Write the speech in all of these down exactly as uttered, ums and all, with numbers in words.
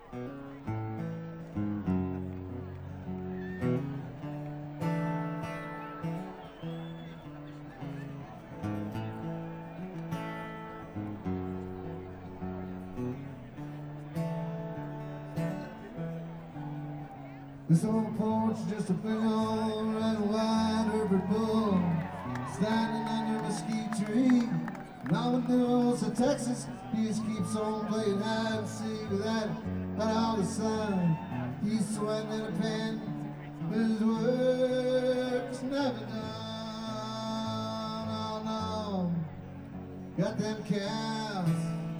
This old porch is just a big old red and white Herbert bull standing under a mesquite tree. And all the news of Texas, he just keeps on playing hide and seek with that, that all the sun. He's sweating in a pen, but his work's never done. Oh no, got them cows.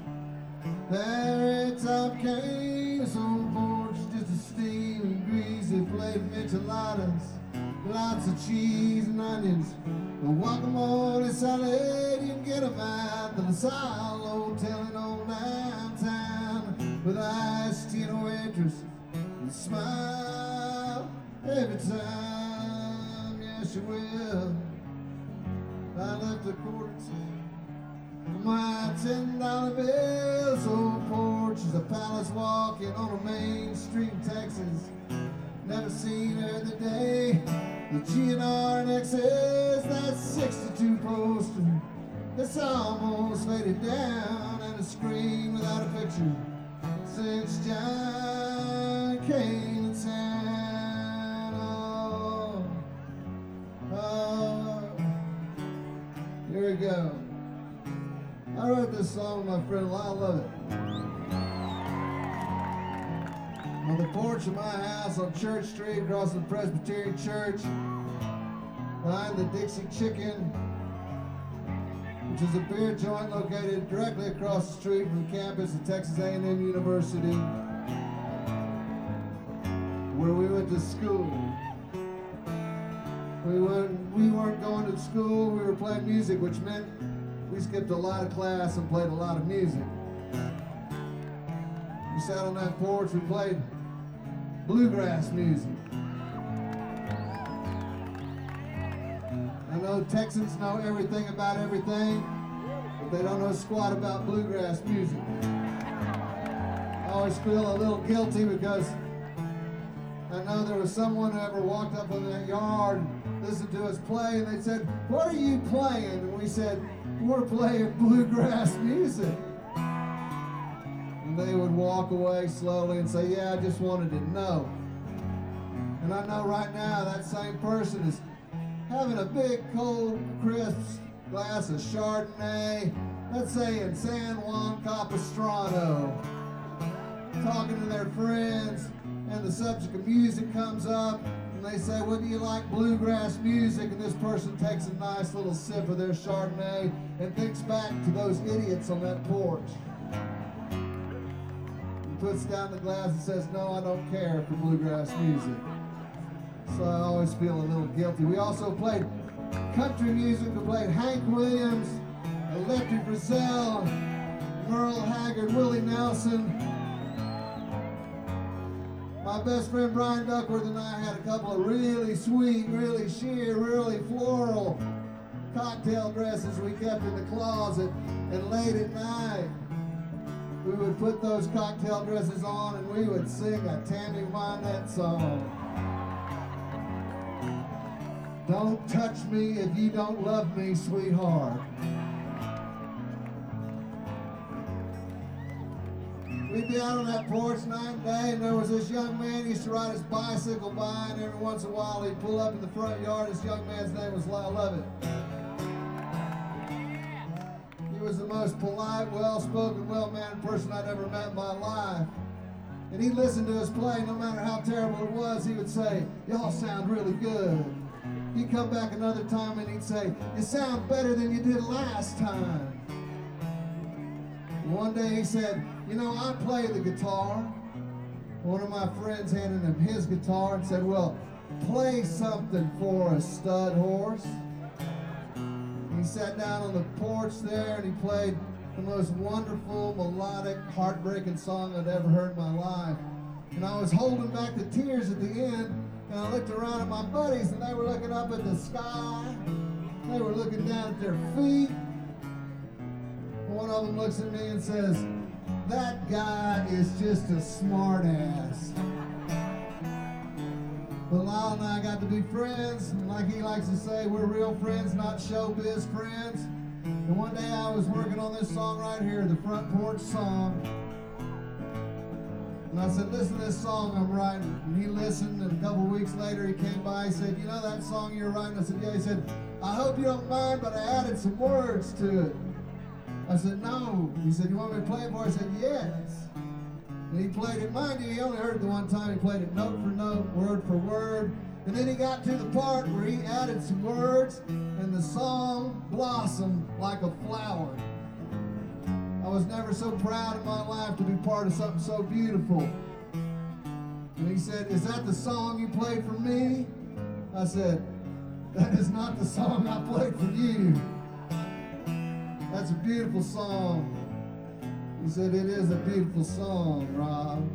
Every time came, this old porch just a steam and greasy plate of enchiladas, lots of cheese and onions, and guacamole salad. You can get them at the LaSalle Hotel in old downtown with iced tea and a waitress and smile every time. Yes, you will. I left a quarter to my ten dollar bills. Old porch is a palace walking on a main street in Texas. Never seen her the day. The G N R and X S, that sixty-two poster, it's almost faded down, and a screen without a picture since John came to town. Oh, oh, here we go. I wrote this song with my friend Lyle Lovett. On the porch of my house on Church Street, across from Presbyterian Church, behind the Dixie Chicken, which is a beer joint located directly across the street from the campus of Texas A and M University, where we went to school. We weren't, we weren't going to school, we were playing music, which meant we skipped a lot of class and played a lot of music. We sat on that porch, we played bluegrass music. I know Texans know everything about everything, but they don't know squat about bluegrass music. I always feel a little guilty because I know there was someone who ever walked up in that yard, listened to us play, and they said, "What are you playing?" And we said, "We're playing bluegrass music." And they would walk away slowly and say, "Yeah, I just wanted to know." And I know right now that same person is having a big, cold, crisp glass of Chardonnay, let's say in San Juan Capistrano, talking to their friends, and the subject of music comes up, and they say, "Well, do you like bluegrass music?" And this person takes a nice little sip of their Chardonnay and thinks back to those idiots on that porch. And puts down the glass and says, "No, I don't care for bluegrass music." So I always feel a little guilty. We also played country music. We played Hank Williams, Electric Brazil, Merle Haggard, Willie Nelson. My best friend Brian Duckworth and I had a couple of really sweet, really sheer, really floral cocktail dresses we kept in the closet, and late at night we would put those cocktail dresses on and we would sing a Tammy Wynette song. Don't touch me if you don't love me, sweetheart. We'd be out on that porch night and day, and there was this young man who used to ride his bicycle by, and every once in a while he'd pull up in the front yard. This young man's name was Lyle Lovett. He was the most polite, well-spoken, well-mannered person I'd ever met in my life. And he'd listen to us play, no matter how terrible it was, he would say, "Y'all sound really good." He'd come back another time and he'd say, "You sound better than you did last time." One day he said, "You know, I play the guitar." One of my friends handed him his guitar and said, "Well, play something for us, stud horse." He sat down on the porch there and he played the most wonderful, melodic, heartbreaking song I'd ever heard in my life. And I was holding back the tears at the end, and I looked around at my buddies and they were looking up at the sky. They were looking down at their feet. One of them looks at me and says, That guy is just a smart ass. But Lyle and I got to be friends, and like he likes to say, we're real friends, not showbiz friends. And one day I was working on this song right here, the Front Porch Song. And I said, listen to this song I'm writing. And he listened, and a couple weeks later he came by, he said, you know that song you're writing? I said, yeah. He said, I hope you don't mind, but I added some words to it. I said, no. He said, you want me to play it for you? I said, yes. And he played it, mind you, he only heard it the one time. He played it note for note, word for word. And then he got to the part where he added some words, and the song blossomed like a flower. I was never so proud in my life to be part of something so beautiful. And he said, is that the song you played for me? I said, that is not the song I played for you. That's a beautiful song. He said, it is a beautiful song, Rob.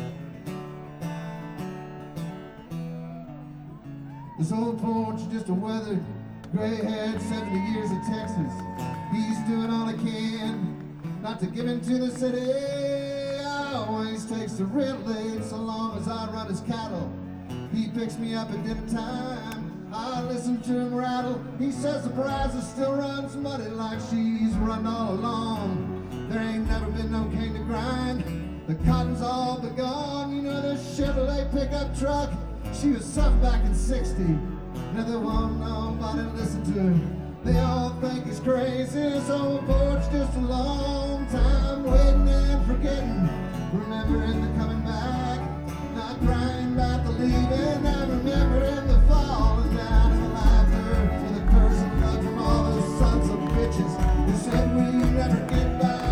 This old porch is just a weathered, gray-haired seventy years of Texas. He's doing all he can not to give into the city. Always takes the red lane so long as I run his cattle. He picks me up at dinner time. I listen to him rattle. He says the Brazos still runs muddy like she's run all along. There ain't never been no cane to grind. The cotton's all but gone. You know the Chevrolet pickup truck, she was something back in sixty. Now they won't nobody listen to him. They all think he's crazy. This old porch just a long time waiting and forgetting, remembering the coming back, not crying about the leaving, and remembering the fall and down in the laughter for the curse and blood from all those sons of bitches who said we never get back.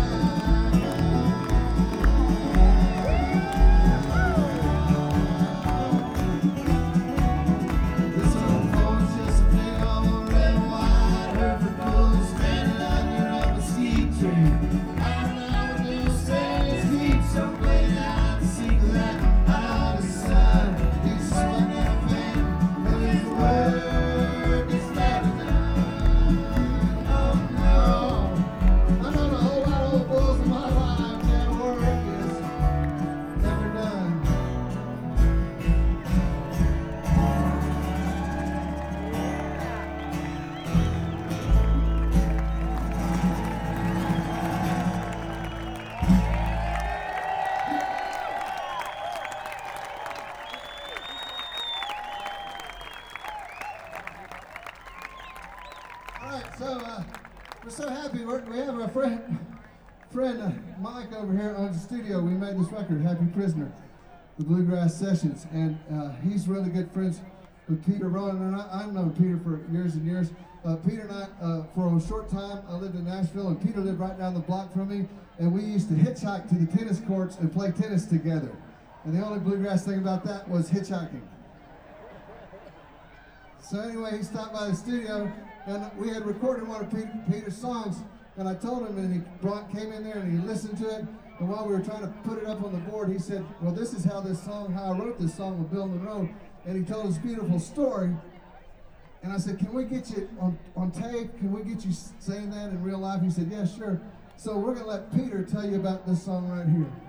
Over here on the studio, we made this record, Happy Prisoner, the Bluegrass Sessions, and uh, he's really good friends with Peter Rowan, and I, I've known Peter for years and years. Uh, Peter and I, uh, for a short time, I lived in Nashville, and Peter lived right down the block from me, and we used to hitchhike to the tennis courts and play tennis together. And the only bluegrass thing about that was hitchhiking. So anyway, he stopped by the studio, and we had recorded one of Peter, Peter's songs. And I told him, and he brought, came in there and he listened to it. And while we were trying to put it up on the board, he said, well, this is how this song, how I wrote this song with Bill Monroe. And he told this beautiful story. And I said, can we get you on, on tape? Can we get you saying that in real life? He said, yeah, sure. So we're going to let Peter tell you about this song right here.